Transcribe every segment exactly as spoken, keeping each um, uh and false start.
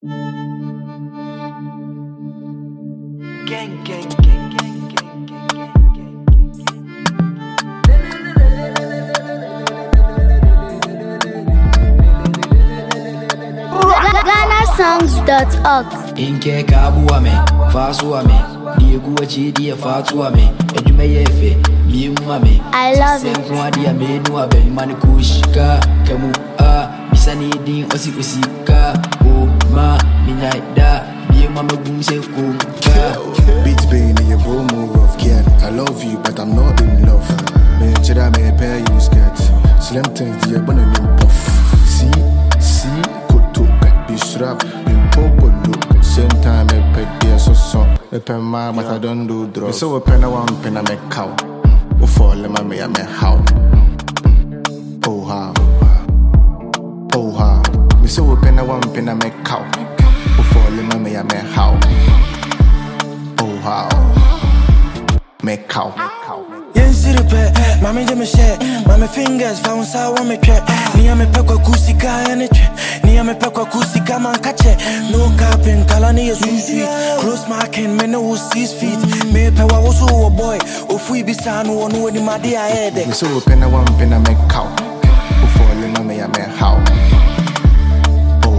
Gang, gang, gang, gang, gang, gang, Ghana Songs dot org. Inke kabuame, fasuame, diegu chi dia fatuame, ejumeyefe, miumame. I love it. Senkwa dia menu abe manikushika, kamu a bisani din osi osika, o ma minaida, biema megumse kumka. Beats being in your bro move of get. I love you, but I'm not in love. Me chida me pair you skirt. Slim things the abon and puff. See, see, koto, be strap, in popo look. Same time me pet there so so. Me pen ma, but I don't do drugs. So a pen I want pen I make cow. O fall in my me I make how. Oh how, oh how. Me so a pen I want pen I make cow. O fall in my me I make how. Oh how, make cow. Yes, it is. Mama, you me share. Mama fingers found sour me trap. Nia me pekwa kusika and it. Nia me pekwa kusika man catch it. No capping, kalani is too sweet. Close marking, me no six feet. Me pewa also a boy. If we be san one who the my dear head. Me so pen I want pen I make cow. Who fall in me I make how. Oh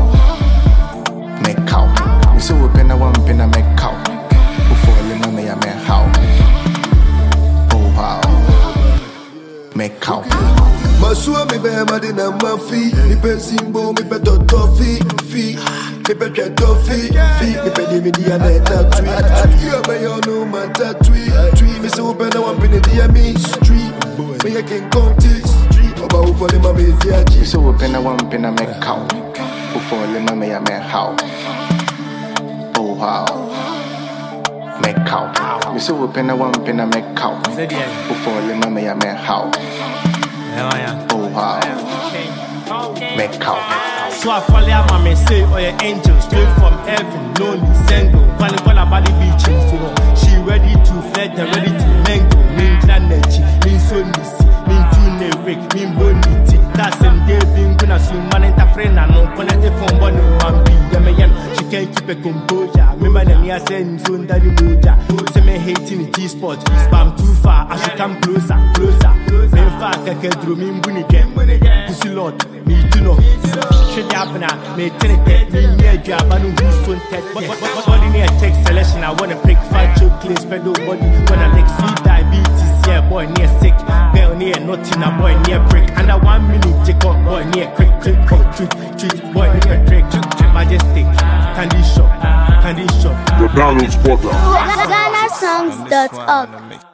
how, make cow. Me so pen I want pen I make cow. Who fall in me I make how. Oh how, make cow. Masua me be madina mafi, mi pe simbo, mi pe totofi, fi, mi pe tofi, fi, mi pe di mi di ane tatui. You be yo no man tatui, tui. Me so open na one penny di mi street. Me a king county street. Oba who fall in my me di a Me so pen I want pen I make cow. Who fall in me I make how. Oh how, make cow. Me so pen I want pen I make cow. Who fall in me I make how. Oh how, make cow. So I follow my me say, oh yeah, angel straight from heaven, lonely, single. Falling for about the beaches, you know. She ready to flirt and ready to mango. Mean planet, mean so nisi, mean tune wake, mean bonity. That's some day being gonna swim man and a friend and no connected from one one B. She can't keep a composure. Remember the near saying soon that the moja. Say me hating the G-spot, but I'm too far. I should come closer, closer. Me fast, I can't do me bunny get. Pussy Lord, me do know. Should happen now, me tell it, me near job, I know who's so tech. Body near tech selection, I wanna pick five chocolates, pedal body. When I like sweet diabetes, yeah, boy near sick. Girl near nothing, a boy near break. Under one minute, check up, boy near quick, quick, quick, treat, treat, boy near trick, majestic, candy shop, candy shop. The Donald Spotter. Ghana Songs dot org.